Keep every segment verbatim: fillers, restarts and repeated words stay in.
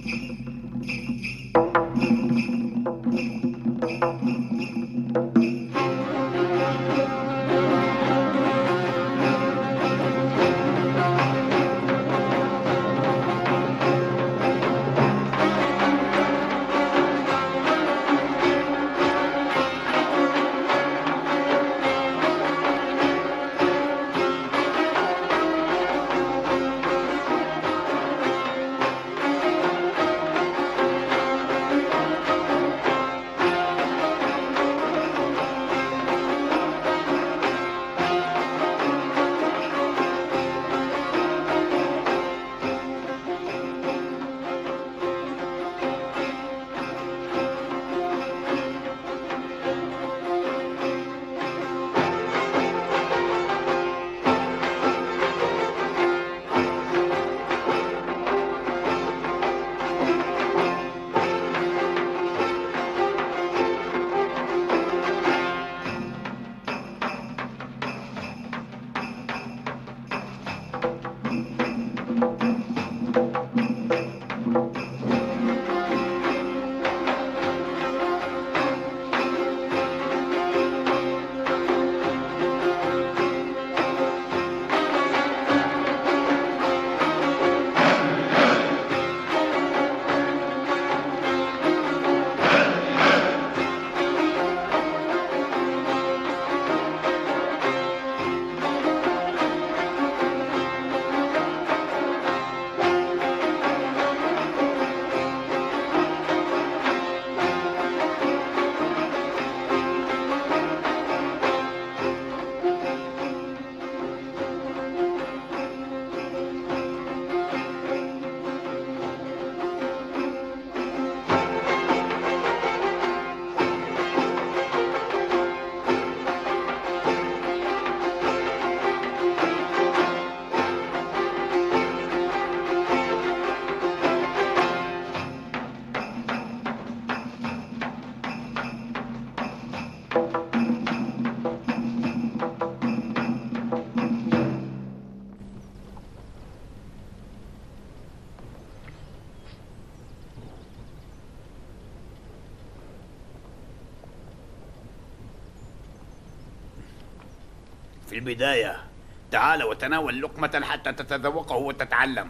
في البداية تعال وتناول لقمة حتى تتذوقه وتتعلم.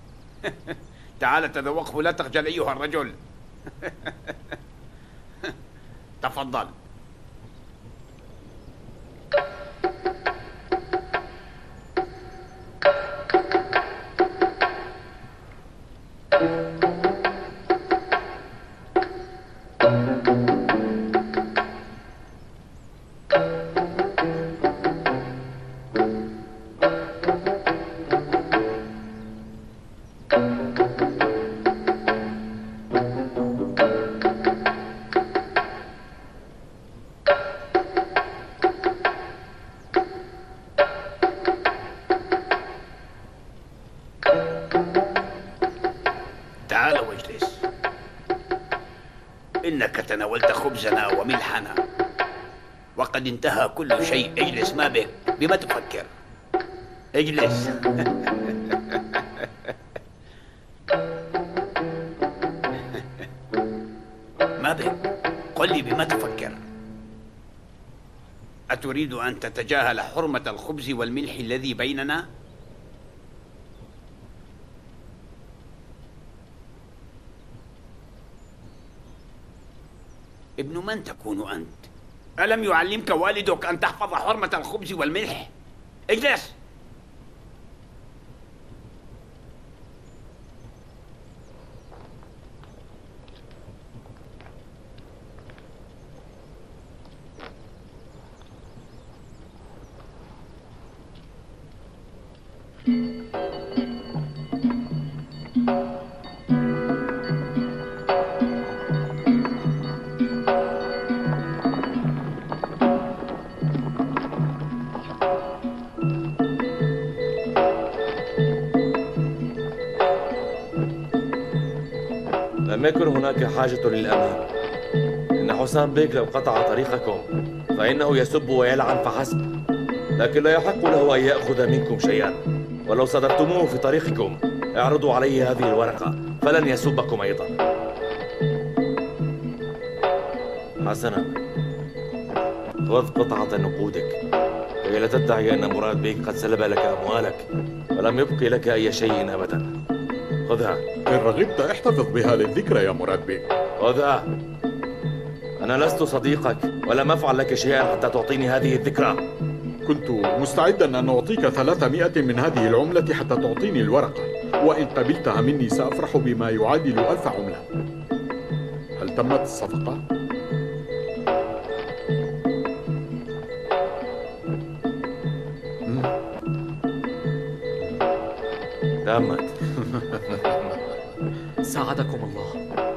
تعال تذوقه، لا تخجل أيها الرجل. تفضل. تعال واجلس. إنك تناولت خبزنا وملحنا وقد انتهى كل شيء. اجلس، ما بك؟ بما تفكر؟ اجلس. ما بك؟ قل لي بما تفكر؟ أتريد أن تتجاهل حرمة الخبز والملح الذي بيننا؟ ابن من تكون أنت؟ ألم يعلمك والدك أن تحفظ حرمة الخبز والملح؟ اجلس. لم يكن هناك حاجة للأمان. إن حسام بيك لو قطع طريقكم فإنه يسب ويلعن فحسب، لكن لا يحق له أن يأخذ منكم شيئا. ولو صدرتموه في طريقكم اعرضوا عليه هذه الورقة فلن يسبكم أيضا. حسنا، خذ قطعة نقودك كي لا تدعي أن مراد بيك قد سلب لك أموالك ولم يبقي لك أي شيء أبدا. خذها. إن رغبت احتفظ بها للذكرى يا مراد بيك. خذها. أنا لست صديقك ولم أفعل لك شيئا حتى تعطيني هذه الذكرى. كنت مستعدا أن أعطيك ثلاثمائة من هذه العملة حتى تعطيني الورقة، وإن قبلتها مني سأفرح بما يعادل ألف عملة. هل تمت الصفقة؟ تمت. ساعدكم الله.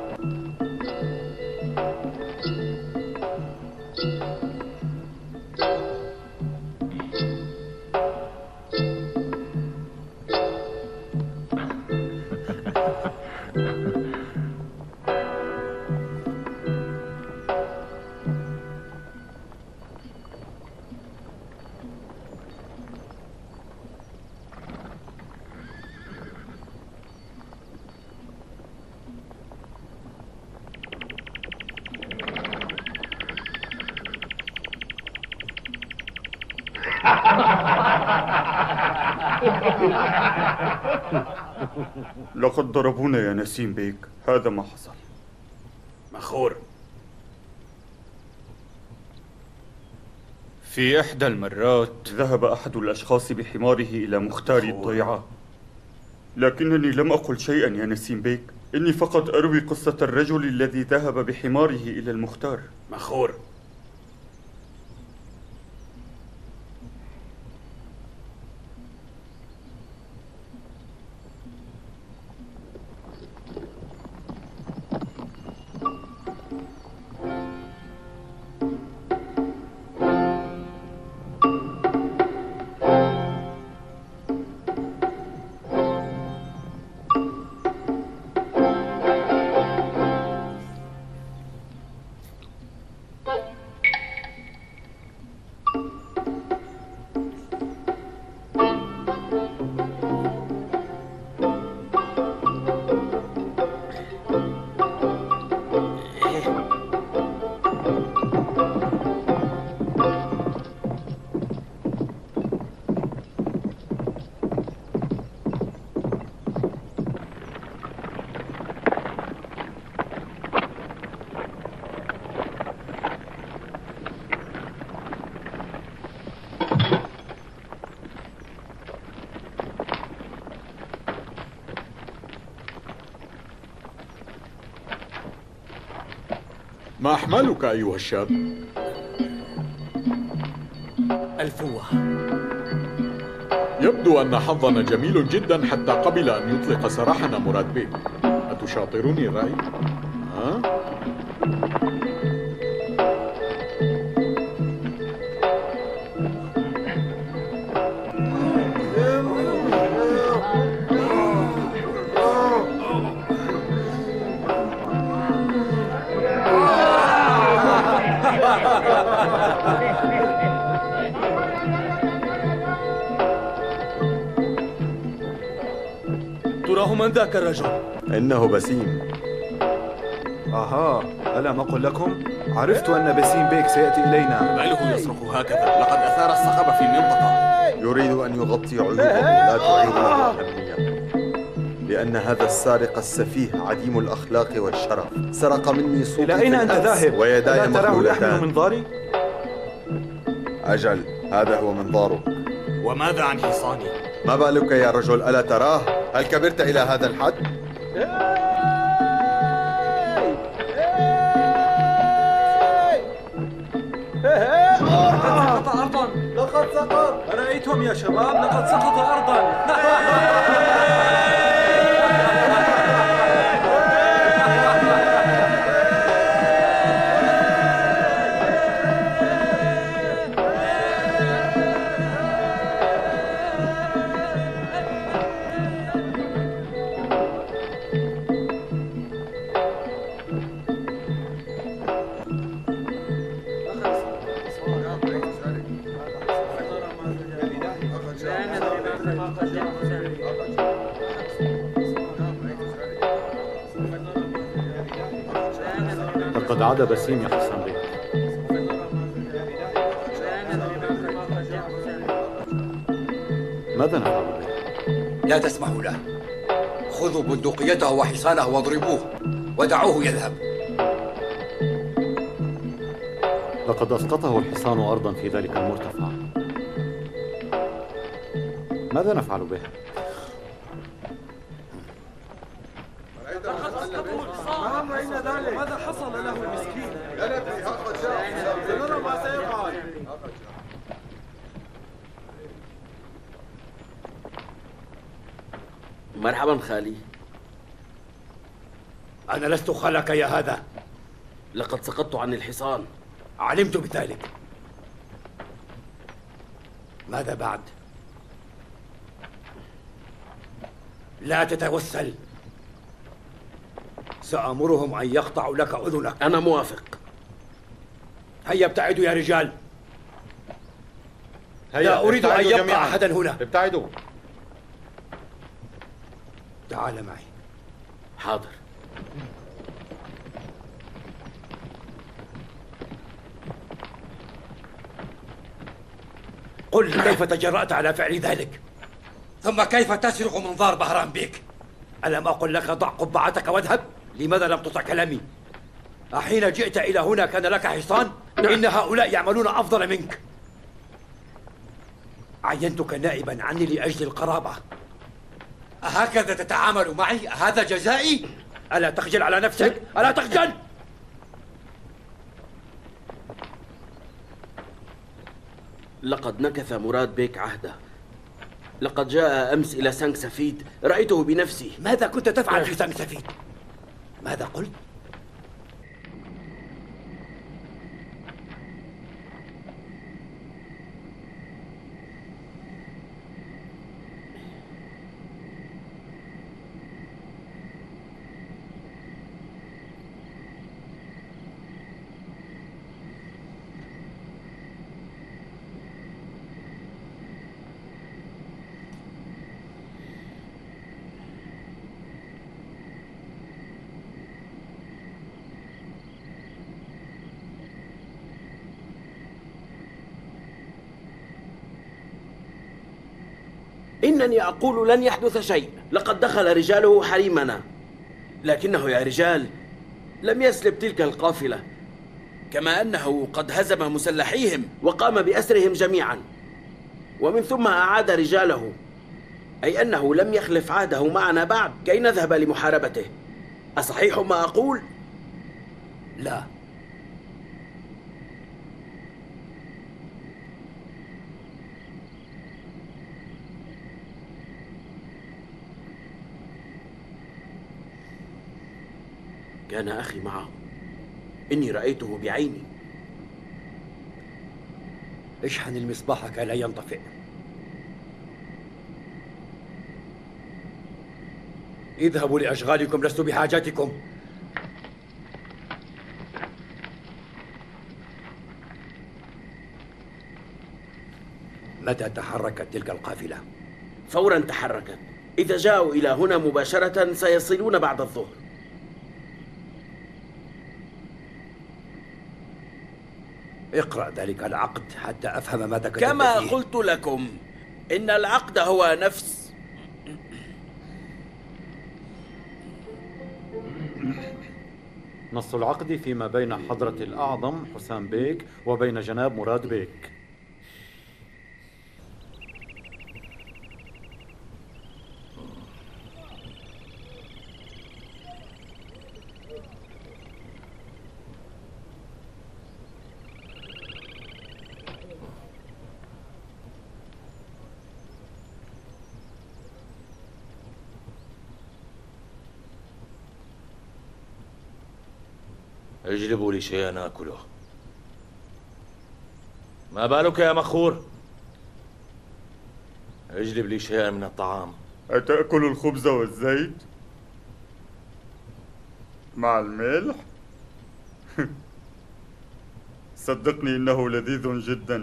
لقد ضربونا يا نسيم بيك، هذا ما حصل. مخور، في إحدى المرات ذهب أحد الأشخاص بحماره إلى مختار الضيعة، لكنني لم أقل شيئا يا نسيم بيك، إني فقط أروي قصة الرجل الذي ذهب بحماره إلى المختار. مخور، ما أحمالك أيها الشاب؟ الفوة. يبدو أن حظنا جميل جدا حتى قبل أن يطلق سراحنا مراد بيك. أتشاطرني الرأي؟ ها؟ تراه من ذاك الرجل؟ إنه بسيم. أها، ألم أقل لكم؟ عرفت أن بسيم بيك سيأتي إلينا. ما له يصرخ هكذا؟ لقد أثار الصخب في المنطقة. يريد أن يغطي عيوبه لا تعيب له أهمية، لأن هذا السارق السفيه عديم الأخلاق والشرف سرق مني صوتي. إلى أين أنت ذاهب؟ ويداي ألا تراه يحمل منظاري؟ أجل، هذا هو منظارك. وماذا عن حصاني؟ ما بالك يا رجل؟ ألا تراه؟ هل كبرت إلى هذا الحد؟ لقد سقط أرضا. لقد سقط. أرأيتم يا شباب؟ لقد سقط أرضا. لقد عاد بسيم يا حسان بيك. ماذا نفعل به؟ لا تسمحوا له. خذوا بندقيته وحصانه واضربوه ودعوه يذهب. لقد أسقطه الحصان أرضا في ذلك المرتفع. ماذا نفعل به؟ ماذا حصل له المسكين؟ لا ندري، ها قد جاء. سنرى ما سيفعل. مرحبا خالي. أنا لست خالك يا هذا. لقد سقطت عن الحصان. علمت بذلك. ماذا بعد؟ لا تتوسل. سأمرهم أن يقطعوا لك أذنك. أنا موافق. هيا ابتعدوا يا رجال. هيا لا أريد أن يبقى جميعاً. أحدا هنا. ابتعدوا. تعال معي. حاضر. قل لي كيف تجرأت على فعل ذلك؟ ثم كيف تسرق منظار بهرام بيك؟ ألم أقل لك ضع قبعتك واذهب؟ لماذا لم تطع كلامي؟ أحين جئت إلى هنا كان لك حصان؟ إن هؤلاء يعملون أفضل منك. عينتك نائبا عني لأجل القرابة. أهكذا تتعامل معي؟ هذا جزائي؟ ألا تخجل على نفسك؟ ألا تخجل؟ لقد نكث مراد بيك عهده. لقد جاء أمس إلى سانك سفيد، رأيته بنفسي. ماذا كنت تفعل في سانك سفيد؟ ماذا قلت؟ إنني أقول لن يحدث شيء. لقد دخل رجاله حريمنا، لكنه يا رجال لم يسلب تلك القافلة، كما أنه قد هزم مسلحيهم وقام بأسرهم جميعا، ومن ثم أعاد رجاله، أي أنه لم يخلف عهده معنا بعد كي نذهب لمحاربته. أصحيح ما أقول؟ لا. كان أخي معه، إني رأيته بعيني. اشحن المصباح كي لا ينطفئ. اذهبوا لأشغالكم، لست بحاجتكم. متى تحركت تلك القافلة؟ فورا تحركت. إذا جاءوا إلى هنا مباشرة سيصلون بعد الظهر. اقرأ ذلك العقد حتى أفهم ماذا كتبت كما فيه. قلت لكم، إن العقد هو نفس نص العقد فيما بين حضرة الأعظم حسام بيك وبين جناب مراد بيك. اجلبوا لي شيئا آكله. ما بالك يا مخور؟ اجلب لي شيئا من الطعام. أتأكل الخبز والزيت مع الملح؟ صدقني إنه لذيذ جدا.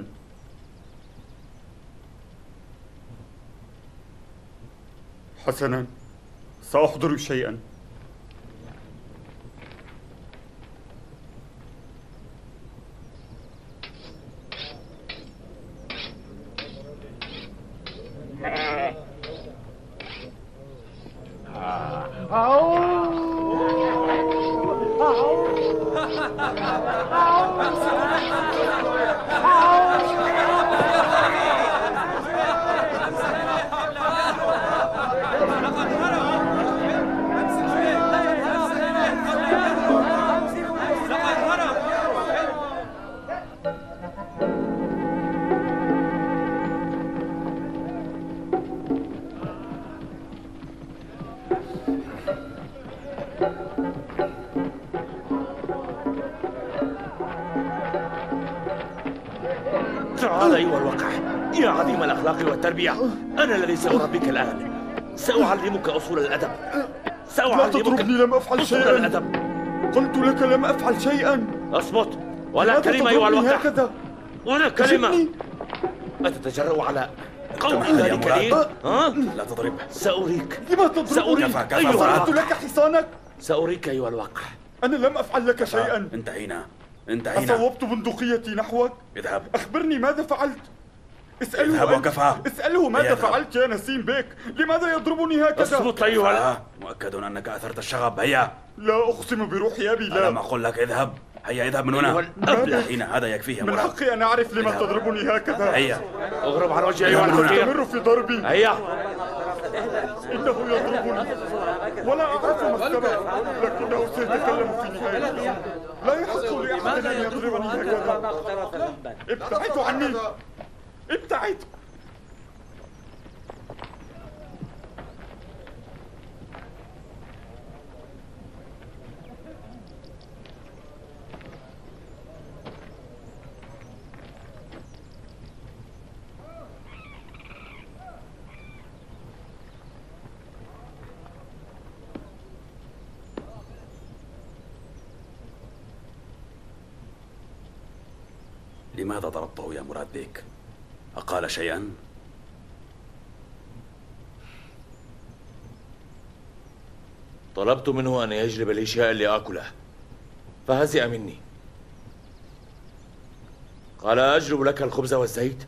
حسنا، سأحضر شيئا. الأخلاق والتربية. أنا الذي سأربيك الآن. سأعلمك أصول الأدب. لا تتركني، لم أفعل شيئا. الأدب. قلت لك لم أفعل شيئا. اصمت، ولا كلمة أيها الوقح. هكذا ولا كلمة. أتتجرأ على قول ذلك لي؟ ها؟ لا تضربه. سأريك. لما تضربني؟ سأريك أيها أفعلت الوقح. لك حصانك. سأريك أيها الوقح. أنا لم أفعل لك شيئا. انتهينا انتهينا. أصوبت بندقيتي نحوك. اذهب. أخبرني ماذا فعلت. اسأله اذهب وكفى. اسأله ماذا اذهب. فعلت يا نسيم بيك. لماذا يضربني هكذا؟ اصمت أيها آه. مؤكد أنك أثرت الشغب. هيا. لا أقسم بروح أبي لا. ألم أقول لك اذهب. هيا اذهب من هنا. انتهينا. هذا يكفيه. من حقي أن أعرف لما تضربني هكذا. هيا. اغرب عن وجهي أيها الكثير. استمر في ضربي. هيا. إنه يضربني ولا أعرف ما السبب، لكنه سيتكلم في نهاية اليوم. لا يحق لأحد أن يضربني هكذا. ابتعدوا عني. ابتعد. لماذا ضربته يا مراد بيك؟ أقال شيئا؟ طلبت منه أن يجلب لي شيئا لآكله فهزئ مني. قال أجلب لك الخبز والزيت؟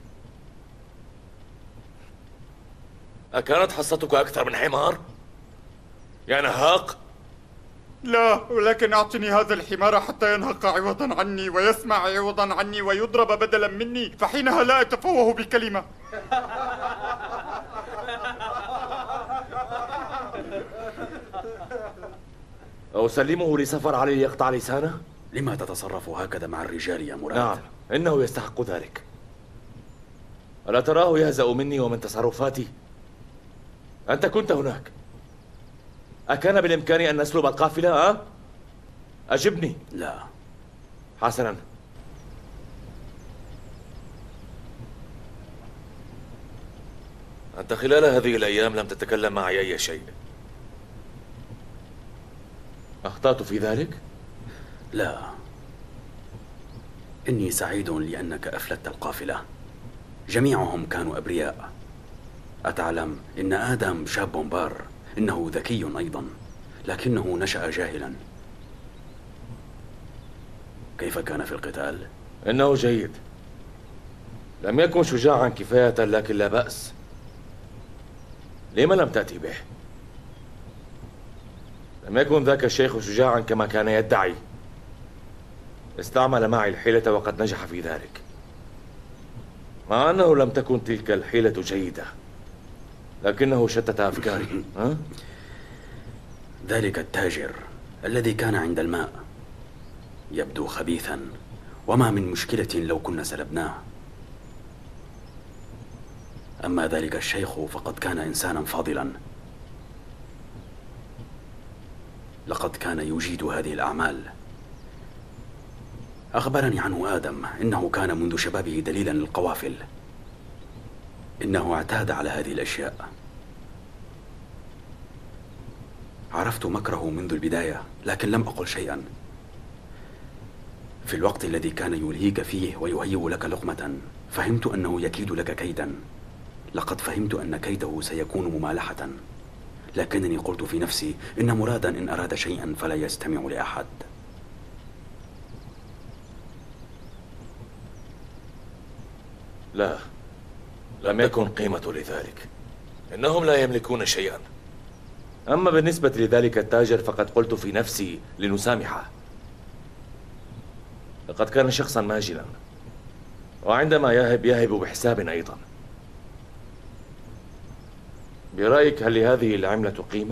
أكانت حصتك أكثر من حمار؟ يا نهاق؟ لا، ولكن أعطني هذا الحمار حتى ينهق عوضا عني ويسمع عوضا عني ويضرب بدلا مني، فحينها لا أتفوه بكلمة. أو سلمه لسفر علي ليقطع لسانه؟ لما تتصرف هكذا مع الرجال يا مراد؟ نعم، إنه يستحق ذلك. ألا تراه يهزأ مني ومن تصرفاتي؟ أنت كنت هناك. أكان بالإمكان أن نسلب القافلة؟ أه؟ أجبني. لا. حسنا. أنت خلال هذه الأيام لم تتكلم معي أي شيء. أخطأت في ذلك؟ لا. إني سعيد لأنك أفلت القافلة. جميعهم كانوا أبرياء. أتعلم إن آدم شاب بار، إنه ذكي أيضا، لكنه نشأ جاهلا. كيف كان في القتال؟ إنه جيد. لم يكن شجاعا كفاية لكن لا بأس. لما لم تأتي به؟ لم يكن ذاك الشيخ شجاعا كما كان يدعي. استعمل معي الحيلة وقد نجح في ذلك، مع أنه لم تكن تلك الحيلة جيدة، لكنه شتت أفكاري. ها؟ ذلك التاجر الذي كان عند الماء يبدو خبيثا، وما من مشكلة لو كنا سلبناه. أما ذلك الشيخ فقد كان إنسانا فاضلا، لقد كان يجيد هذه الأعمال. أخبرني عنه آدم إنه كان منذ شبابه دليلا للقوافل، إنه اعتاد على هذه الأشياء. عرفت مكره منذ البداية، لكن لم أقل شيئا. في الوقت الذي كان يلهيك فيه ويهيئ لك لقمة، فهمت أنه يكيد لك كيدا. لقد فهمت أن كيده سيكون ممالحة، لكنني قلت في نفسي إن مرادا إن أراد شيئا فلا يستمع لأحد. لا، لم يكن قيمة لذلك. إنهم لا يملكون شيئا. أما بالنسبة لذلك التاجر فقد قلت في نفسي لنسامحه. لقد كان شخصا ماجلا، وعندما يهب يهب بحساب أيضا. برأيك هل لهذه العملة قيمة؟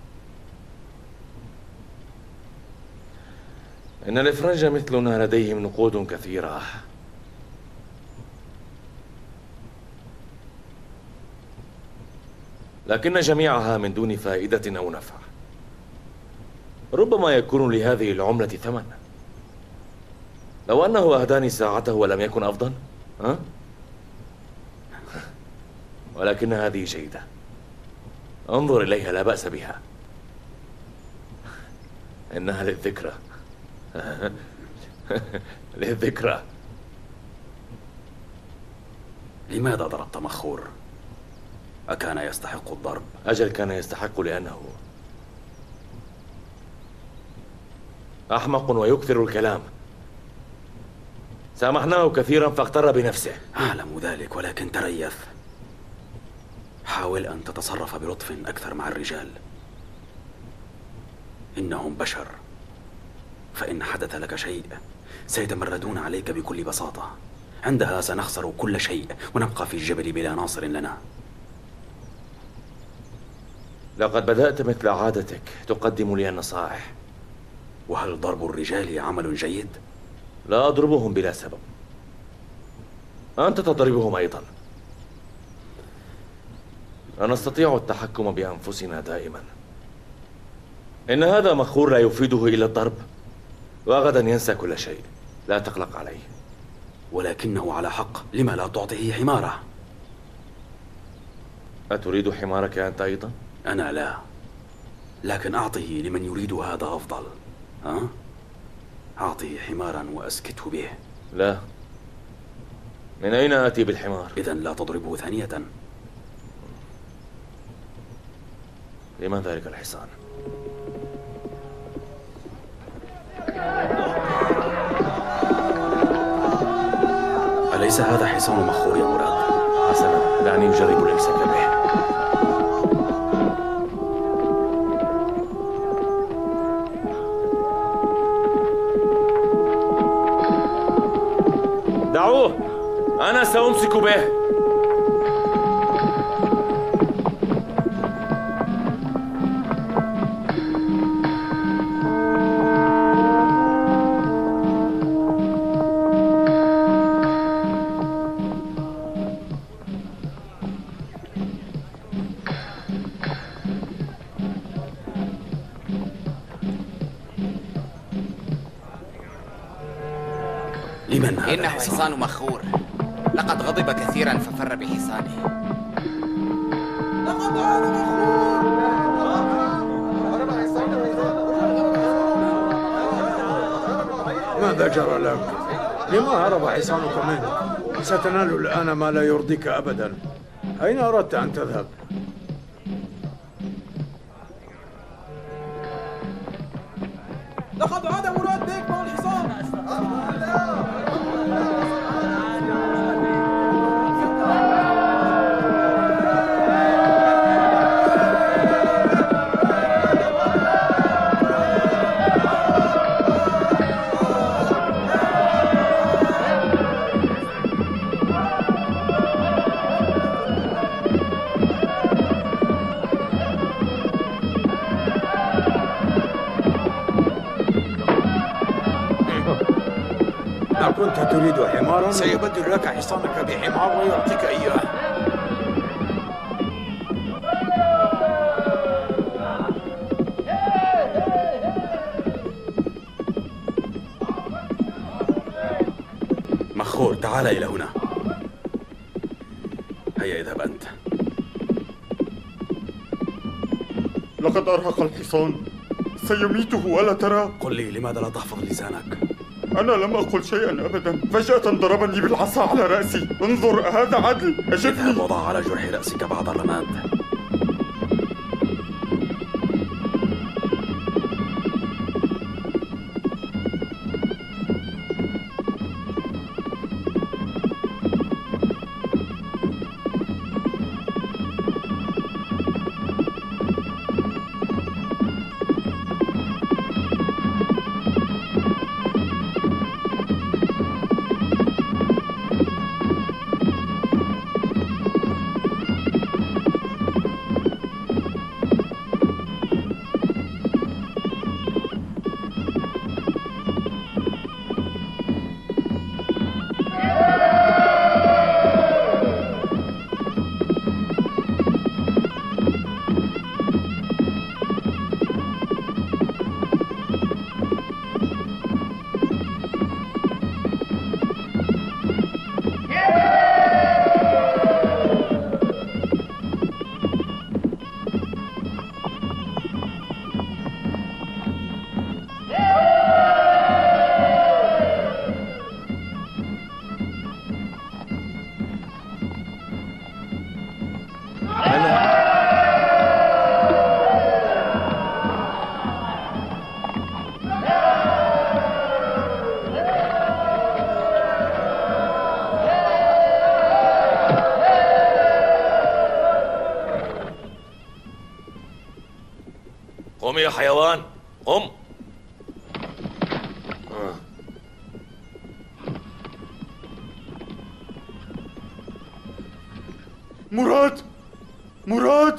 إن الإفرنج مثلنا لديهم نقود كثيرة، لكن جميعها من دون فائدة أو نفع. ربما يكون لهذه العملة ثمن. لو أنه أهداني ساعته ولم يكن أفضل؟ ها؟ ولكن هذه جيدة. انظر إليها، لا بأس بها. إنها للذكرى. للذكرى. لماذا ضربت مخور؟ أكان يستحق الضرب؟ أجل كان يستحق، لأنه أحمق ويكثر الكلام. سامحناه كثيرا فاغتر بنفسه. أعلم ذلك، ولكن تريث. حاول أن تتصرف بلطف أكثر مع الرجال. إنهم بشر، فإن حدث لك شيء سيتمردون عليك بكل بساطة. عندها سنخسر كل شيء ونبقى في الجبل بلا ناصر لنا. لقد بدأت مثل عادتك تقدم لي النصائح. وهل ضرب الرجال عمل جيد؟ لا أضربهم بلا سبب. أنت تضربهم أيضا. لا نستطيع التحكم بأنفسنا دائما. إن هذا مخور لا يفيده إلا الضرب، وغدا ينسى كل شيء. لا تقلق عليه. ولكنه على حق، لما لا تعطيه حماره؟ أتريد حمارك أنت أيضا؟ أنا لا، لكن أعطه لمن يريد هذا أفضل. ها؟ أعطه حمارا وأسكته به. لا. من أين آتي بالحمار؟ إذن لا تضربه ثانية. لمن ذلك الحصان؟ أليس هذا حصان مخور يا مراد؟ حسنا، دعني أجرب الإمساك به. دعوه، أنا سأمسك به. لمن هذا إنه الحصان؟ حصان مخور، لقد غضب كثيرا ففر بحصانه. لقد عاد مخور. ماذا جرى لك؟ لما هرب حصانك منك؟ ستنال الآن ما لا يرضيك أبدا. أين أردت أن تذهب؟ لقد عاد مراد بيك مع الحصان. كنت تريد حمارا؟ سيبدل لك حصانك بحمار ويعطيك إياه. مخور، تعال إلى هنا. هيا اذهب أنت. لقد أرهق الحصان، سيميته ألا ترى؟ قل لي، لماذا لا تحفظ لسانك؟ أنا لم أقل شيئا أبدا، فجأة ضربني بالعصا على رأسي. انظر، هذا عدل؟ أجبني. اذهب وضع على جرح رأسك بعض الرماد. قم يا حيوان، قم. مراد، مراد.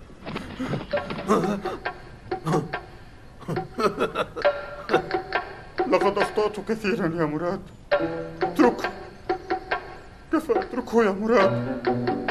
لقد أخطأت كثيرا يا مراد. اتركه، كفى، اتركه يا مراد.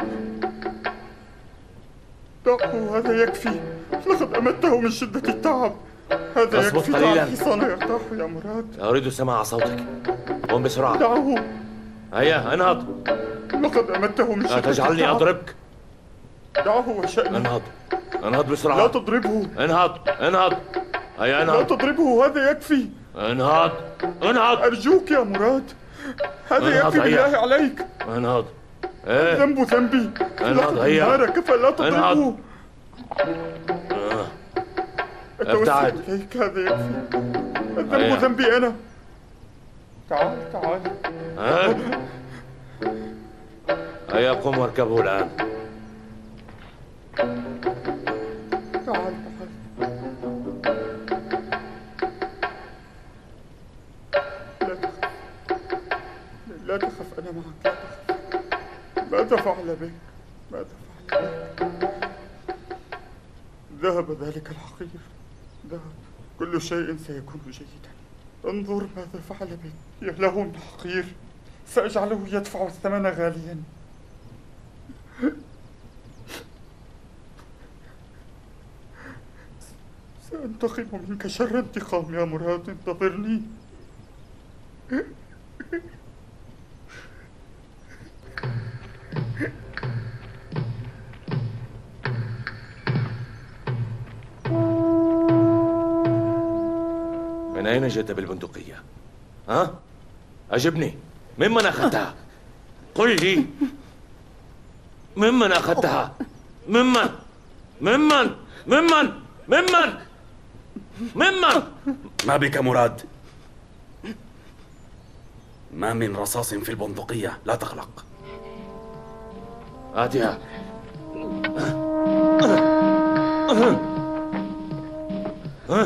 دعه، هذا يكفي. لقد أمته من شدة التعب. هذا يكفي. دع الحصان يرتاح يا مراد. لا أريد سماع صوتك. قم بسرعة. دعه. هيا انهض. لقد أمته من شدة التعب. لا تجعلني أضربك. دعه وشأنه. انهض، انهض بسرعة. لا تضربه. انهض، انهض. هيا انهض. لا تضربه، هذا يكفي. انهض، انهض. أرجوك يا مراد، هذا يكفي بالله عليك. انهض. ايه؟ ذنب ذنبي. انهض، هيا. كفى، لا تضربه. آه. ابتعد. إليك، هذا يكفي. الذنب ذنبي أنا. تعال تعال. ها؟ هيا قم واركبه الآن. تعال تعال. لا تخف، لا تخف، أنا معك. لا تخف. ماذا فعل بك؟ ماذا فعل بك؟ ذهب ذلك الحقير، ذهب. كل شيء سيكون جيدا. انظر ماذا فعل بك. يا له من حقير، سأجعله يدفع الثمن غاليا. سأنتقم منك شر انتقام يا مراد، انتظرني. من أين جئت بالبندقية؟ ها؟ أجبني، ممن أخذتها؟ قل لي، ممن أخذتها؟ ممن؟ ممن؟ ممن؟ ممن؟ ممن؟ ما بك مراد؟ ما من رصاص في البندقية، لا تقلق. آتها. ها؟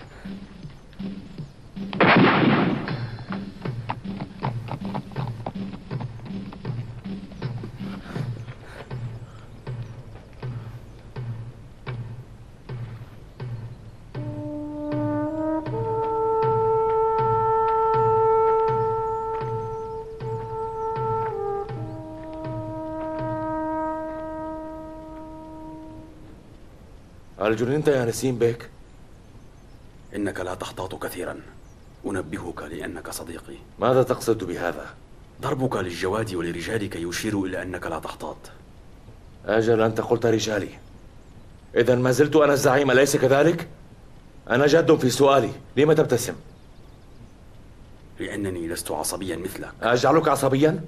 هل جننت يا نسيم بيك؟ إنك لا تحتاط كثيرا. أنبهك لأنك صديقي. ماذا تقصد بهذا؟ ضربك للجواد ولرجالك يشير إلى أنك لا تحتاط. أجل، أنت قلت رجالي. إذا ما زلت أنا الزعيم، أليس كذلك؟ أنا جاد في سؤالي، لم تبتسم؟ لأنني لست عصبيا مثلك. أجعلك عصبيا؟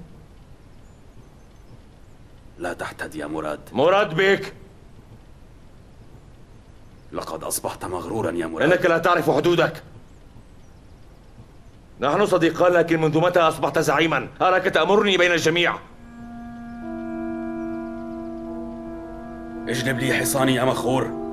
لا تحتد يا مراد. مراد بيك، لقد أصبحت مغرورا يا مراد. إنك لا تعرف حدودك. نحن صديقان، لكن منذ متى أصبحت زعيما؟ أراك تأمرني بين الجميع. اجلب لي حصاني يا مخور.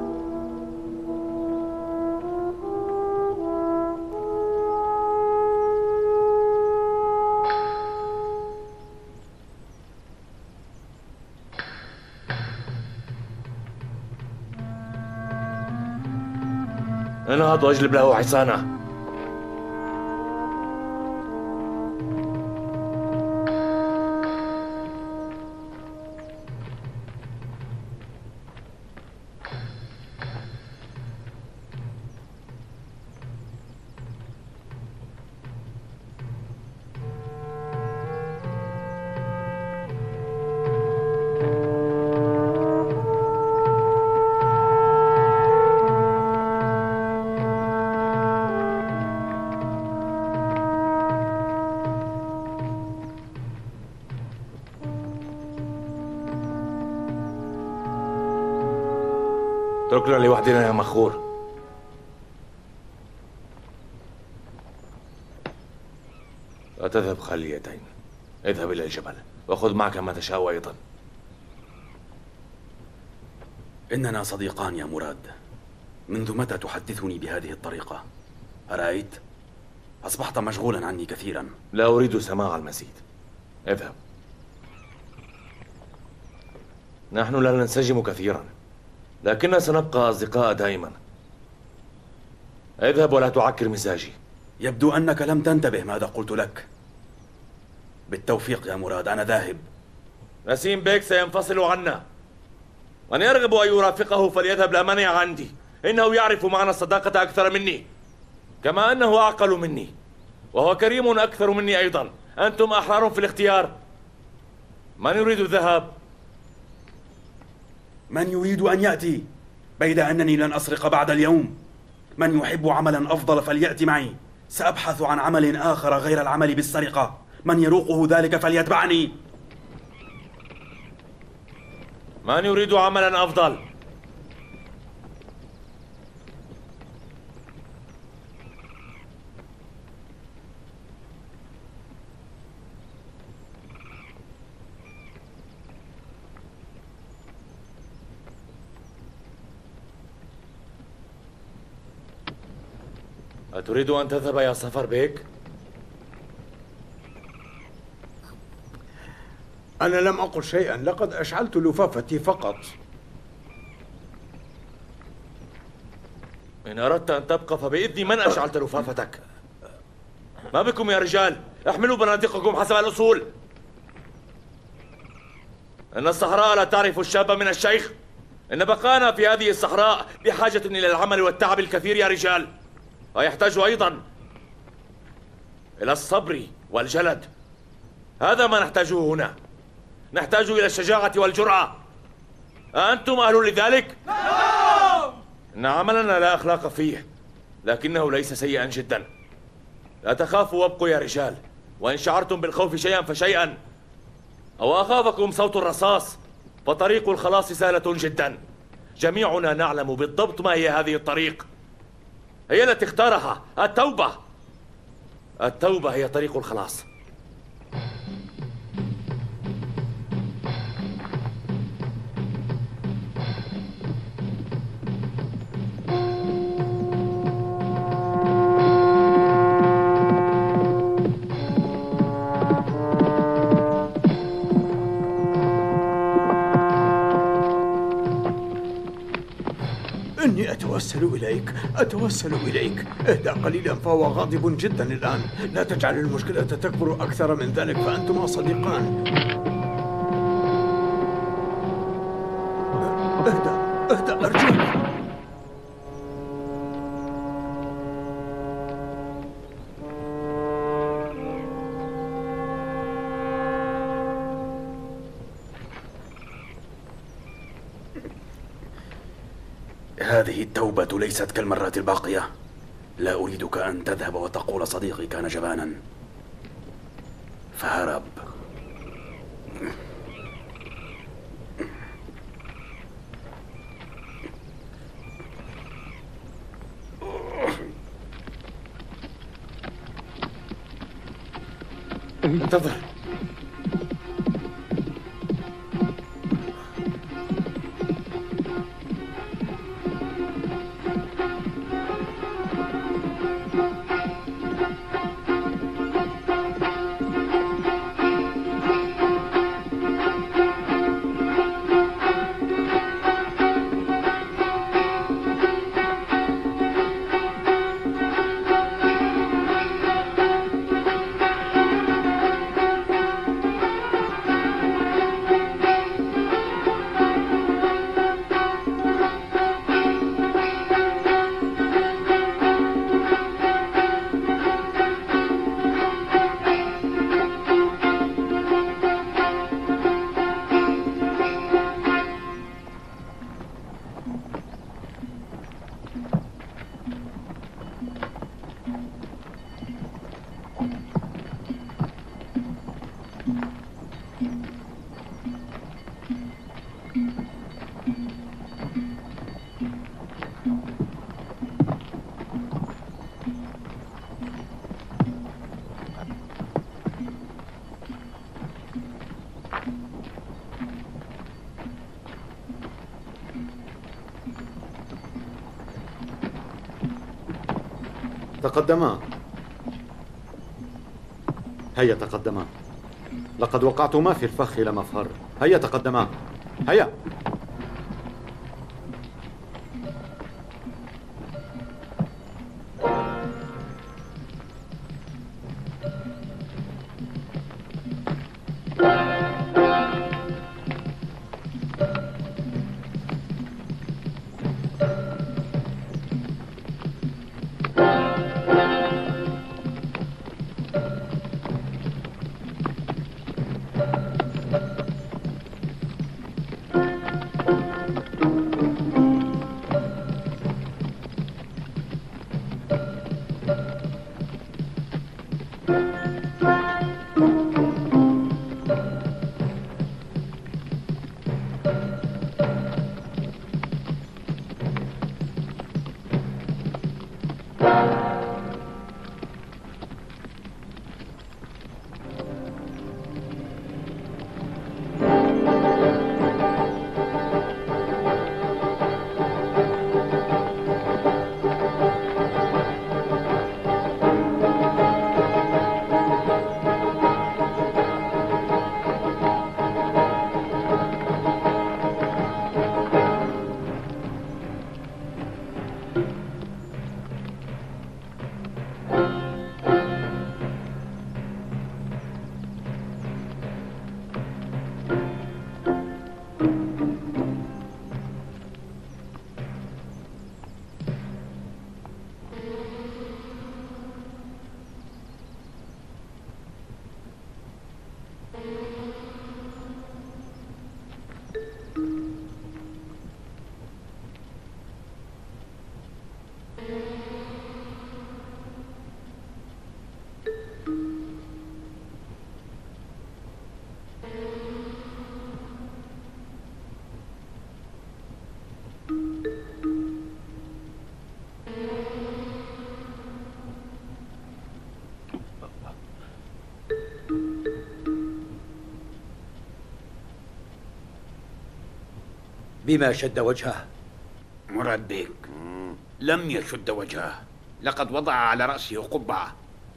انهض واجلب له حصانه. اتركنا لوحدنا يا مخور. لا تذهب خاليتين، اذهب إلى الجبل وخذ معك ما تشاء أيضا. إننا صديقان يا مراد، منذ متى تحدثني بهذه الطريقة؟ أرأيت؟ أصبحت مشغولا عني كثيرا. لا أريد سماع المزيد. اذهب. نحن لا ننسجم كثيرا، لكننا سنبقى أصدقاء دائما. اذهب ولا تعكر مزاجي. يبدو أنك لم تنتبه ماذا قلت لك. بالتوفيق يا مراد، أنا ذاهب. نسيم بيك سينفصل عنا. من يرغب أن يرافقه فليذهب، لا مانع عندي. إنه يعرف معنى الصداقة أكثر مني، كما أنه أعقل مني، وهو كريم أكثر مني أيضا. أنتم أحرار في الاختيار. من يريد الذهاب؟ من يريد أن يأتي؟ بيد أنني لن أسرق بعد اليوم. من يحب عملا أفضل فليأتي معي. سأبحث عن عمل آخر غير العمل بالسرقة. من يروقه ذلك فليتبعني. من يريد عملا أفضل؟ أتريد أن تذهب يا صفر بيك؟ أنا لم أقل شيئا، لقد أشعلت لفافتي فقط. إن أردت أن تبقى فبإذني من أشعلت لفافتك. ما بكم يا رجال؟ احملوا بنادقكم حسب الأصول. إن الصحراء لا تعرف الشاب من الشيخ. إن بقانا في هذه الصحراء بحاجة إلى العمل والتعب الكثير يا رجال، ويحتاج أيضا إلى الصبر والجلد. هذا ما نحتاجه هنا. نحتاج إلى الشجاعة والجرأة. أنتم أهل لذلك؟ نعم. إن عملنا لا أخلاق فيه، لكنه ليس سيئا جدا. لا تخافوا وابقوا يا رجال، وإن شعرتم بالخوف شيئا فشيئا، أو أخافكم صوت الرصاص، فطريق الخلاص سهلة جدا. جميعنا نعلم بالضبط ما هي هذه الطريق. هي التي اختارها التوبة. التوبة هي طريق الخلاص. إني أتوسل إليك، أتوسل إليك. اهدأ قليلا، فهو غاضب جدا الآن. لا تجعل المشكلة تكبر أكثر من ذلك، فأنتما صديقان. اهدأ اهدأ أرجوك. هذه التوبة ليست كالمرات الباقية. لا أريدك أن تذهب وتقول صديقي كان جبانا فهرب. انتظر. تقدما. هيا تقدما. لقد وقعتما في الفخ إلى مفر. هيا تقدما. هيا. بما شد وجهه؟ مراد بيك لم يشد وجهه، لقد وضع على رأسه قبعة.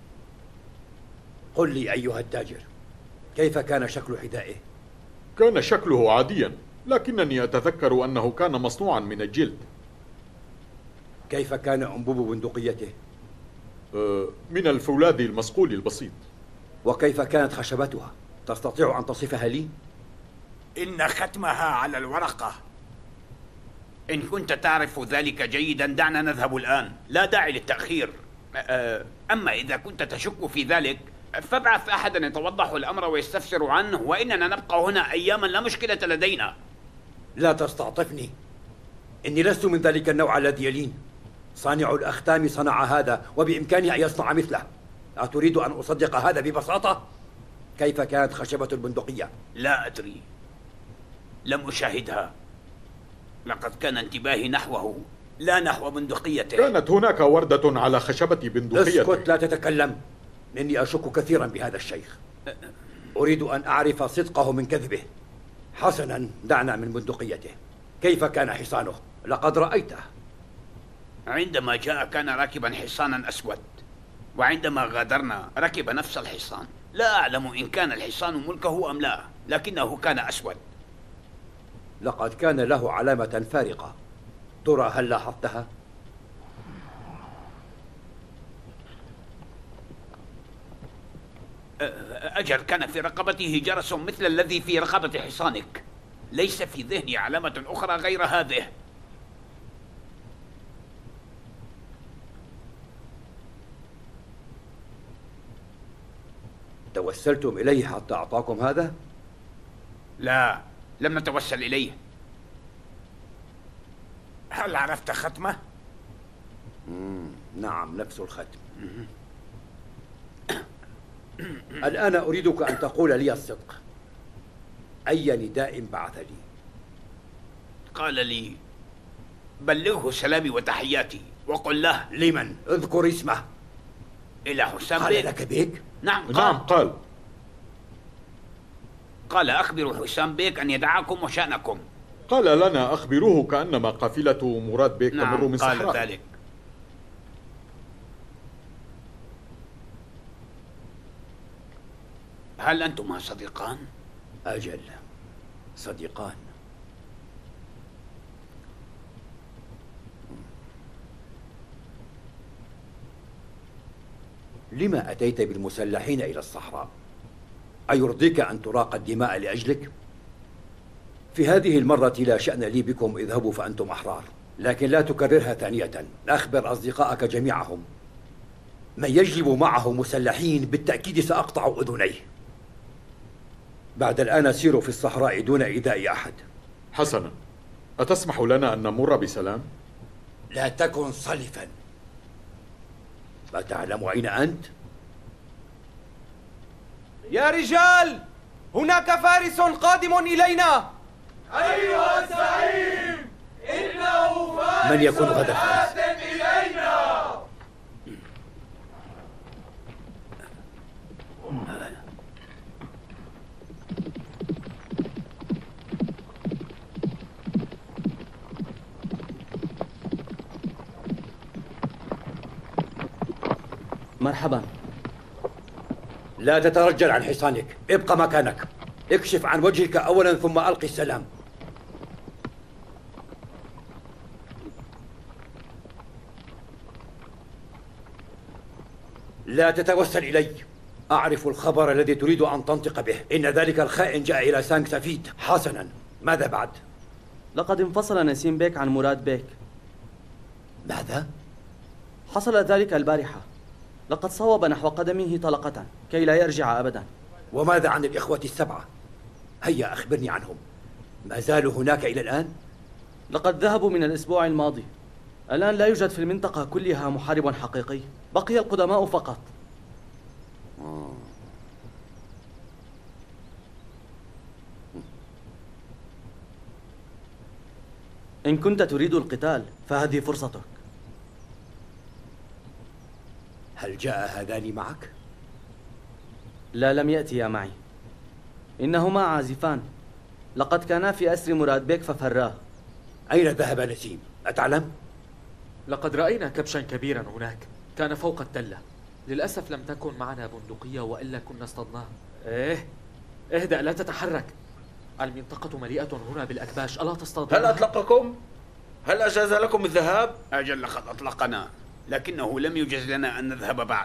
قل لي أيها التاجر، كيف كان شكل حذائه؟ كان شكله عاديا، لكنني أتذكر أنه كان مصنوعا من الجلد. كيف كان أنبوب بندقيته؟ أه من الفولاذ المصقول البسيط. وكيف كانت خشبتها؟ تستطيع أن تصفها لي؟ إن ختمها على الورقة. إن كنت تعرف ذلك جيدا دعنا نذهب الآن، لا داعي للتأخير. أما إذا كنت تشك في ذلك فابعث أحدا يتوضح الأمر ويستفسر عنه، وإننا نبقى هنا أياما لا مشكلة لدينا. لا تستعطفني، إني لست من ذلك النوع الذي يلين. صانع الأختام صنع هذا وبإمكانه أن يصنع مثله. أتريد أن أصدق هذا ببساطة؟ كيف كانت خشبة البندقية؟ لا أدري، لم أشاهدها. لقد كان انتباهي نحوه لا نحو بندقيته. كانت هناك وردة على خشبة بندقيته. اسكت، لا تتكلم، إني أشك كثيرا بهذا الشيخ. أريد أن أعرف صدقه من كذبه. حسنا، دعنا من بندقيته. كيف كان حصانه؟ لقد رأيته. عندما جاء كان راكبا حصانا أسود، وعندما غادرنا ركب نفس الحصان. لا أعلم إن كان الحصان ملكه أم لا، لكنه كان أسود. لقد كان له علامة فارقة، ترى هل لاحظتها؟ أجل، كان في رقبته جرس مثل الذي في رقبة حصانك. ليس في ذهني علامة أخرى غير هذه. توسلتم إليه حتى أعطاكم هذا؟ لا، لم نتوسل إليه. هل عرفت ختمه؟ مم. نعم، نفس الختم. الآن أريدك أن تقول لي الصدق. أي نداء بعث لي؟ قال لي بلغه سلامي وتحياتي وقل له. لمن؟ اذكر اسمه. إلى حسام قال بيك. لك بيك؟ نعم قال. نعم قال. قال أخبروا حسام بيك أن يدعاكم وشأنكم. قال لنا أخبروه كأنما قافلة مراد بيك نعم تمر من صحراء. قال ذلك. هل أنتما صديقان؟ أجل، صديقان. لما أتيت بالمسلحين إلى الصحراء؟ أيرضيك أن تراق الدماء لأجلك؟ في هذه المرة لا شأن لي بكم، اذهبوا فأنتم أحرار، لكن لا تكررها ثانية. أخبر أصدقائك جميعهم، من يجلب معه مسلحين بالتأكيد سأقطع أذنيه. بعد الآن أسير في الصحراء دون إيذاء أحد. حسنا، أتسمح لنا أن نمر بسلام؟ لا تكن صلفا. ما تعلم أين أنت؟ يا رجال، هناك فارس قادم إلينا. أيها الزعيم، إنه فارس من يكون غدا آت إلينا. مرحبا. لا تترجل عن حصانك، ابقى مكانك. اكشف عن وجهك أولا ثم ألقي السلام. لا تتوسل إلي، أعرف الخبر الذي تريد أن تنطق به. إن ذلك الخائن جاء إلى سانك سفيد. حسنا، ماذا بعد؟ لقد انفصل نسيم بيك عن مراد بيك. ماذا؟ حصل ذلك البارحة. لقد صوب نحو قدمه طلقة كي لا يرجع أبدا. وماذا عن الإخوة السبعة؟ هيا أخبرني عنهم. ما زالوا هناك إلى الآن؟ لقد ذهبوا من الأسبوع الماضي. الآن لا يوجد في المنطقة كلها محارب حقيقي، بقي القدماء فقط. إن كنت تريد القتال فهذه فرصتك. هل جاء هذان معك؟ لا، لم يأتيا معي. إنهما عازفان، لقد كانا في أسر مراد بيك ففراه. أين ذهب نسيم؟ أتعلم؟ لقد رأينا كبشا كبيرا هناك، كان فوق التلة. للأسف لم تكن معنا بندقية وإلا كنا اصطدناه. إيه، اهدأ، لا تتحرك. المنطقة مليئة هنا بالأكباش، ألا تصطادون؟ هل أطلقكم؟ هل أجاز لكم الذهاب؟ أجل، لقد أطلقنا، لكنه لم يجز لنا أن نذهب بعد.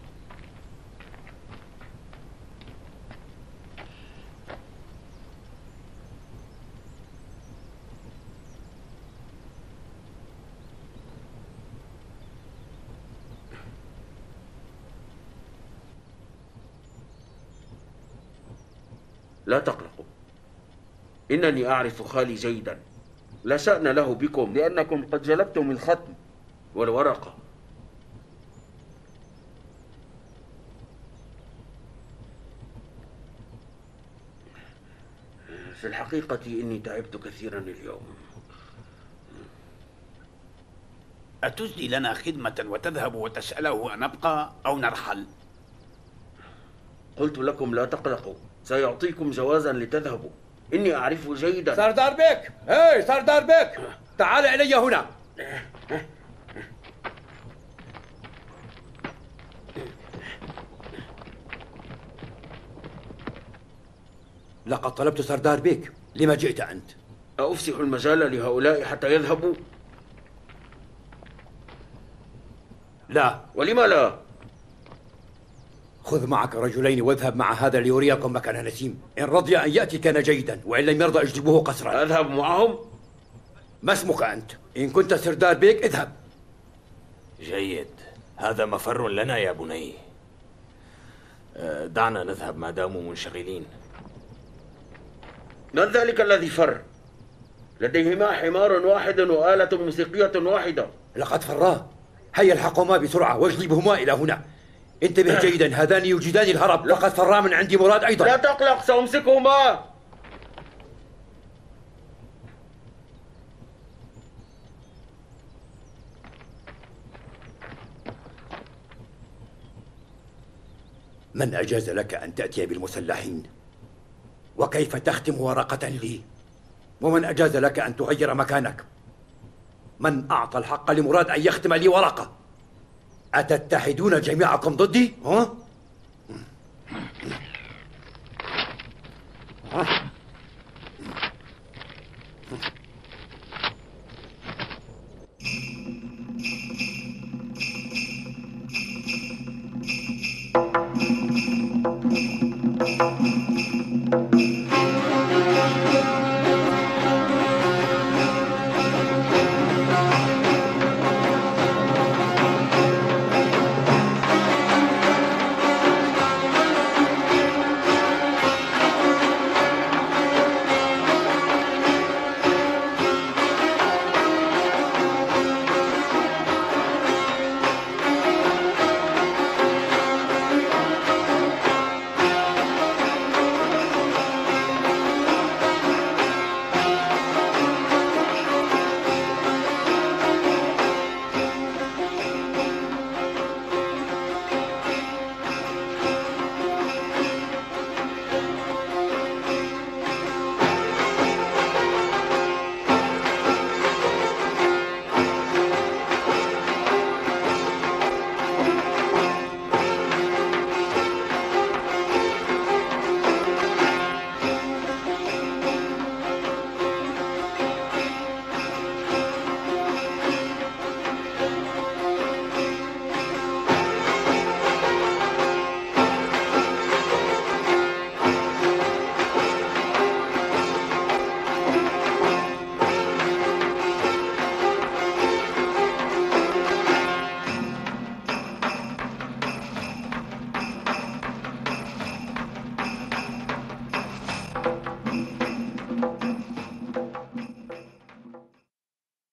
لا تقلقوا، إنني أعرف خالي جيدا، لا شأن له بكم لأنكم قد جلبتم الختم والورقة. في الحقيقة إني تعبت كثيرا اليوم. أتجدي لنا خدمة وتذهب وتسأله أن أبقى أو نرحل؟ قلت لكم لا تقلقوا، سيعطيكم جوازا لتذهبوا، إني أعرفه جيدا. سردار بيك، هاي سردار بيك، تعال إلي هنا. لقد طلبت سردار بيك، لما جئت أنت؟ أفسح المجال لهؤلاء حتى يذهبوا؟ لا. ولما لا؟ خذ معك رجلين واذهب مع هذا ليريكم مكان نسيم. إن رضي أن يأتي كان جيدا، وإن لم يرضى اجلبوه قسرا. أذهب معهم؟ ما اسمك أنت؟ إن كنت سردار بيك اذهب. جيد، هذا مفر لنا يا بني. دعنا نذهب ما داموا منشغلين. من ذلك الذي فر؟ لديهما حمار واحد وآلة موسيقية واحدة. لقد فراه. هيا الحقهما بسرعة واجلبهما إلى هنا. انتبه جيدا، هذان يوجدان الهرب. لقد فرا من عندي مراد أيضا. لا تقلق، سأمسكهما. من أجاز لك أن تأتي بالمسلحين؟ وكيف تختم ورقة لي؟ ومن أجاز لك أن تغير مكانك؟ من أعطى الحق لمراد أن يختم لي ورقة؟ أتتحدون جميعكم ضدي؟ ها؟ ها